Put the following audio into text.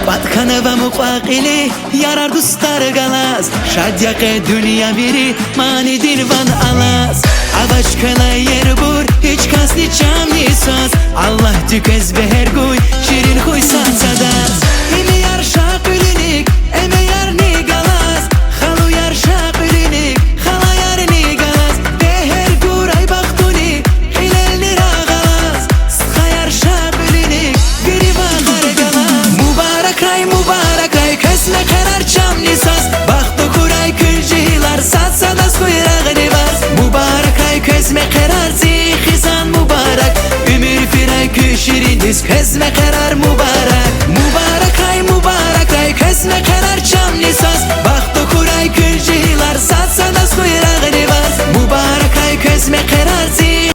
Batkana ve mukvakili yarar dostlar galas. Şadyaka dünya biri mani dilvan alas. Avaç kala yer bur hiç kasni çamni saz. Allah tükez beher guy şirin huy satsadas. İmi yar şakülünik eme yar ni galas. Halu yar şakülünik hala yar ni galas. Beher guray baktuni hilal nira galas. Sıha yar şakülünik biri bakar galas. Mübarek ray kesme karar çamni saz. Baktı kuray külcihilar satsa das kuyrağını var. Mübarek ray kesme karar zihizan mübarek. Ümür firay küşirin diz kesme karar